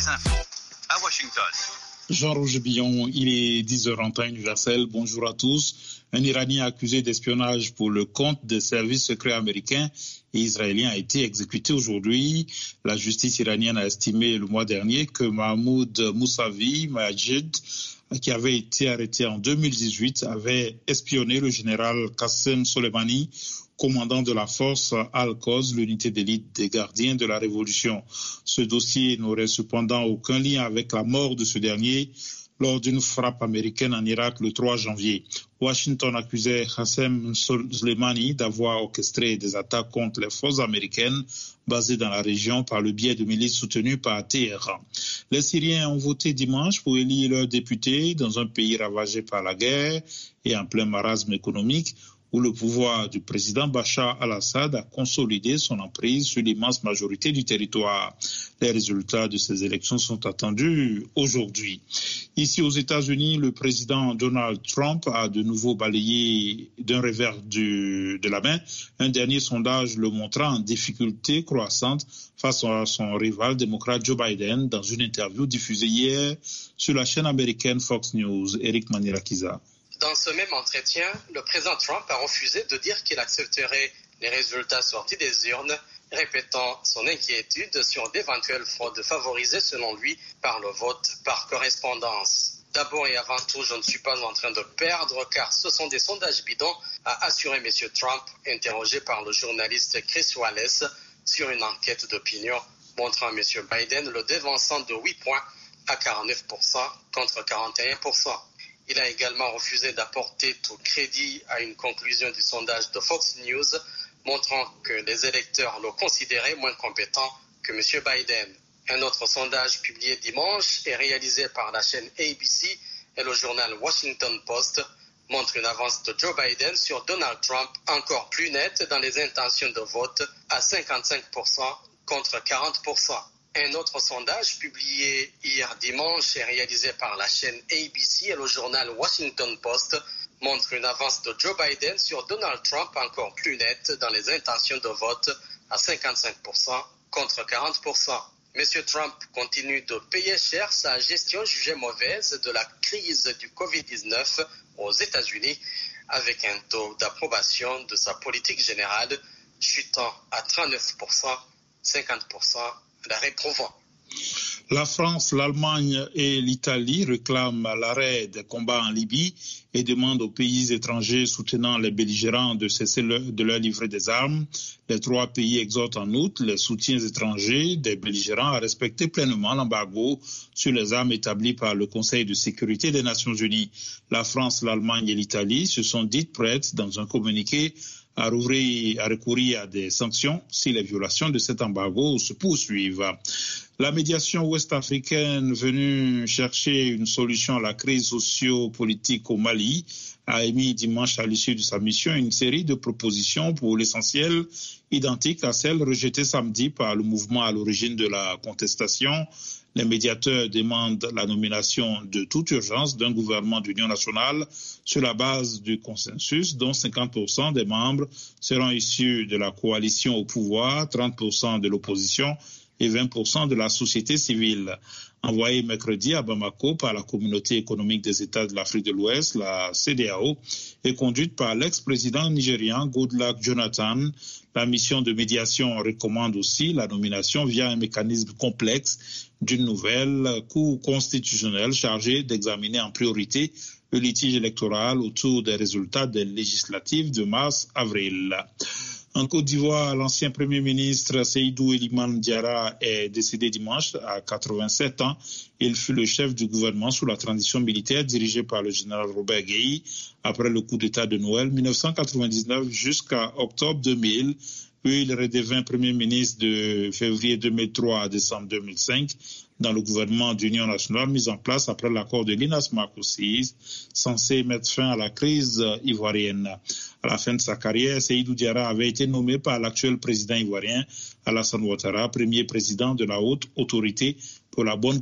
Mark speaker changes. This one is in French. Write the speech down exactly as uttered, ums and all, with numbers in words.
Speaker 1: les infos à Washington.
Speaker 2: Jean-Roger Billon, il est dix heures en temps universel. Bonjour à tous. Un Iranien accusé d'espionnage pour le compte des services secrets américains et israéliens a été exécuté aujourd'hui. La justice iranienne a estimé le mois dernier que Mahmoud Moussavi Majid, qui avait été arrêté en deux mille dix-huit, avait espionné le général Qassem Soleimani, commandant de la force Al-Quds, l'unité d'élite des gardiens de la Révolution. Ce dossier n'aurait cependant aucun lien avec la mort de ce dernier lors d'une frappe américaine en Irak le trois janvier. Washington accusait Qassem Soleimani d'avoir orchestré des attaques contre les forces américaines basées dans la région par le biais de milices soutenues par Téhéran. Les Syriens ont voté dimanche pour élire leurs députés dans un pays ravagé par la guerre et en plein marasme économique, où le pouvoir du président Bachar al-Assad a consolidé son emprise sur l'immense majorité du territoire. Les résultats de ces élections sont attendus aujourd'hui. Ici aux États-Unis, le président Donald Trump a de nouveau balayé d'un revers du, de la main un dernier sondage le montrant en difficulté croissante face à son rival démocrate Joe Biden dans une interview diffusée hier sur la chaîne américaine Fox News. Eric Manirakiza.
Speaker 3: Dans ce même entretien, le président Trump a refusé de dire qu'il accepterait les résultats sortis des urnes, répétant son inquiétude sur d'éventuelles fraudes favorisées selon lui par le vote par correspondance. D'abord et avant tout, je ne suis pas en train de perdre car ce sont des sondages bidons, a assuré M. Trump, interrogé par le journaliste Chris Wallace sur une enquête d'opinion montrant M. Biden le devançant de huit points à quarante-neuf pour cent contre quarante et un pour cent. Il a également refusé d'apporter tout crédit à une conclusion du sondage de Fox News montrant que les électeurs le considéraient moins compétent que M. Biden. Un autre sondage publié dimanche et réalisé par la chaîne A B C et le journal Washington Post montre une avance de Joe Biden sur Donald Trump encore plus nette dans les intentions de vote à cinquante-cinq pour cent contre quarante pour cent. Un autre sondage publié hier dimanche et réalisé par la chaîne A B C et le journal Washington Post montre une avance de Joe Biden sur Donald Trump encore plus nette dans les intentions de vote à cinquante-cinq pour cent contre quarante pour cent. M. Trump continue de payer cher sa gestion jugée mauvaise de la crise du covid dix-neuf aux États-Unis avec un taux d'approbation de sa politique générale chutant à trente-neuf pour cent, cinquante pour cent la réprouvant.
Speaker 2: La France, l'Allemagne et l'Italie réclament l'arrêt des combats en Libye et demandent aux pays étrangers soutenant les belligérants de cesser de leur livrer des armes. Les trois pays exhortent en outre les soutiens étrangers des belligérants à respecter pleinement l'embargo sur les armes établi par le Conseil de sécurité des Nations Unies. La France, l'Allemagne et l'Italie se sont dites prêtes dans un communiqué à, rouvrir, à recourir à des sanctions si les violations de cet embargo se poursuivent. La médiation ouest-africaine venue chercher une solution à la crise socio-politique au Mali a émis dimanche à l'issue de sa mission une série de propositions pour l'essentiel identiques à celles rejetées samedi par le mouvement à l'origine de la contestation. Les médiateurs demandent la nomination de toute urgence d'un gouvernement d'union nationale sur la base du consensus dont cinquante pour cent des membres seront issus de la coalition au pouvoir, trente pour cent de l'opposition et vingt pour cent de la société civile. Envoyée mercredi à Bamako par la Communauté économique des États de l'Afrique de l'Ouest, la C E D E A O, et conduite par l'ex-président nigérian Goodluck Jonathan, la mission de médiation recommande aussi la nomination via un mécanisme complexe d'une nouvelle Cour constitutionnelle chargée d'examiner en priorité le litige électoral autour des résultats des législatives de mars-avril. En Côte d'Ivoire, l'ancien Premier ministre Seydou Eliman Diarra est décédé dimanche à quatre-vingt-sept ans. Il fut le chef du gouvernement sous la transition militaire dirigée par le général Robert Guèye après le coup d'État de Noël mille neuf cent quatre-vingt-dix-neuf jusqu'à octobre deux mille. Puis il redevint Premier ministre de février deux mille trois à décembre deux mille cinq dans le gouvernement d'union nationale mis en place après l'accord de Linas Marcoussis, censé mettre fin à la crise ivoirienne. À la fin de sa carrière, Seydou Diarra avait été nommé par l'actuel président ivoirien Alassane Ouattara, premier président de la haute autorité pour la bonne